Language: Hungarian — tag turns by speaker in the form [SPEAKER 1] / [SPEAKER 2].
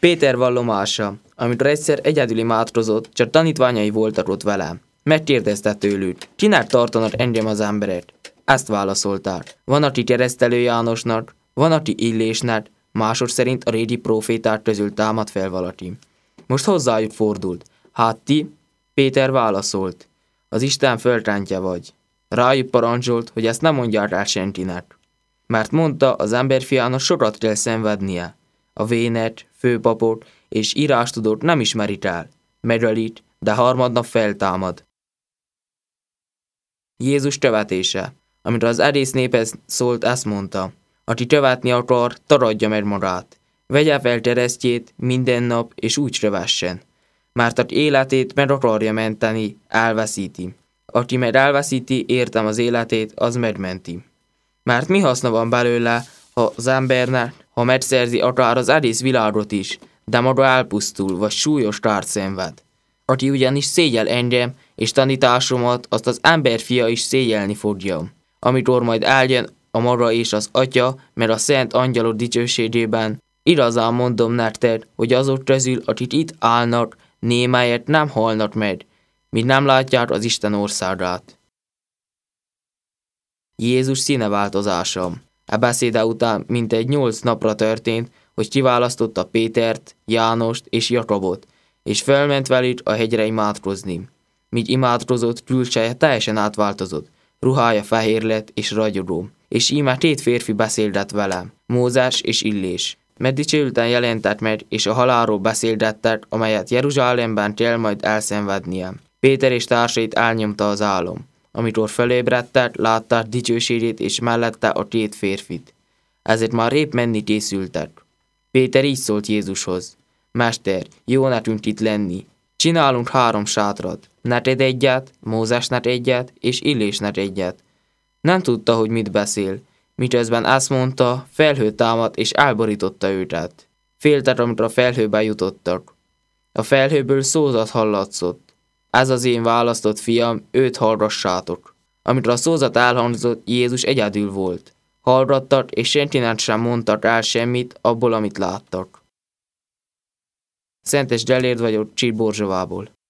[SPEAKER 1] Péter vallomása, amikor egyszer egyedül imádkozott, csak tanítványai voltak ott vele. Megkérdezte tőlük, kinek tartanak engem az emberek? Ezt válaszolták. Van, aki Keresztelő Jánosnak, van, aki Illésnek, mások szerint a régi próféták közül támad fel valaki. Most hozzájuk fordult. Hát ti? Péter válaszolt. Az Isten földrántja vagy. Rájuk parancsolt, hogy ezt nem mondják el senkinek. Mert mondta, az emberfiának sokat kell szenvednie. A vénet, főpapot és írástudót nem ismerik el. Megölik, de harmadnap feltámad. Jézus követése. Amikor az egész néphez szólt, ezt mondta. Aki követni akar, tagadja meg magát. Vegye fel keresztjét minden nap, és úgy kövessen. Mert aki életét meg akarja menteni, elveszíti. Aki meg elveszíti, értem az életét, az megmenti. Mert mi haszna van belőle, ha az embernek, ha megszerzi akár az egész világot is, de maga elpusztul, vagy súlyos kárt szenved. Aki ugyanis szégyel engem, és tanításomat, azt az emberfia is szégyelni fogja. Amikor majd eljön a maga és az Atya, mert a szent angyalok dicsőségében, igazán mondom nektek, hogy azok közül, akik itt állnak, némelyek nem halnak meg, míg nem látják az Isten országát. Jézus színeváltozása. E beszéde után mintegy 8 napra történt, hogy kiválasztotta Pétert, Jánost és Jakabot, és felment velük a hegyre imádkozni. Míg imádkozott, külseje teljesen átváltozott, ruhája fehér lett és ragyogó, és íme 2 férfi beszélget vele, Mózes és Illés. Mert dicsőülten jelentett meg, és a halálról beszélgettek, amelyet Jeruzsálemben kell majd elszenvednie. Péter és társait elnyomta az álom. Amikor felébredtek, látták dicsőségét és mellette a 2 férfit. Ezért már épp menni készültek. Péter így szólt Jézushoz. Mester, jó nekünk itt lenni. Csinálunk 3 sátrat. Neked egyet, Mózesnek egyet, és Illésnek egyet. Nem tudta, hogy mit beszél. Miközben ezt mondta, felhő támadt és elborította őket. Féltek, amikor a felhőbe jutottak. A felhőből szózat hallatszott. Ez az én választott fiam, őt hallgassátok. Amikor a szózat elhangzott, Jézus egyedül volt. Hallgattak, és senkinek sem mondtak el semmit abból, amit láttak. Szentes Gellért vagyok, Csík-Borzsovából.